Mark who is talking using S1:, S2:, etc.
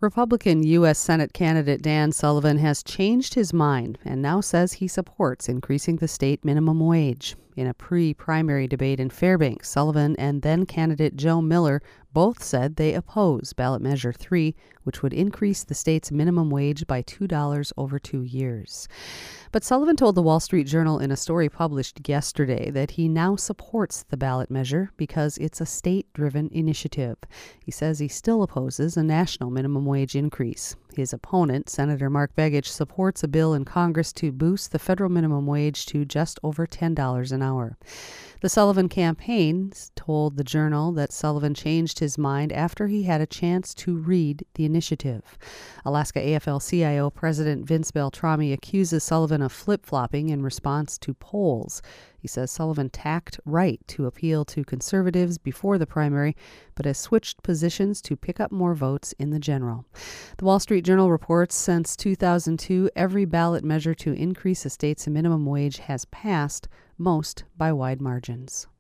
S1: Republican U.S. Senate candidate Dan Sullivan has changed his mind and now says he supports increasing the state minimum wage. In a pre-primary debate in Fairbanks, Sullivan and then-candidate Joe Miller both said they oppose Ballot Measure 3, which would increase the state's minimum wage by $2 over 2 years. But Sullivan told the Wall Street Journal in a story published yesterday that he now supports the ballot measure because it's a state-driven initiative. He says he still opposes a national minimum wage increase. His opponent, Senator Mark Begich, supports a bill in Congress to boost the federal minimum wage to just over $10 an hour. The Sullivan campaign told the Journal that Sullivan changed his mind after he had a chance to read the initiative. Alaska AFL-CIO President Vince Beltrami accuses Sullivan of flip-flopping in response to polls. He says Sullivan tacked right to appeal to conservatives before the primary, but has switched positions to pick up more votes in the general. The Wall Street Journal reports since 2002, every ballot measure to increase a state's minimum wage has passed, most by wide margins.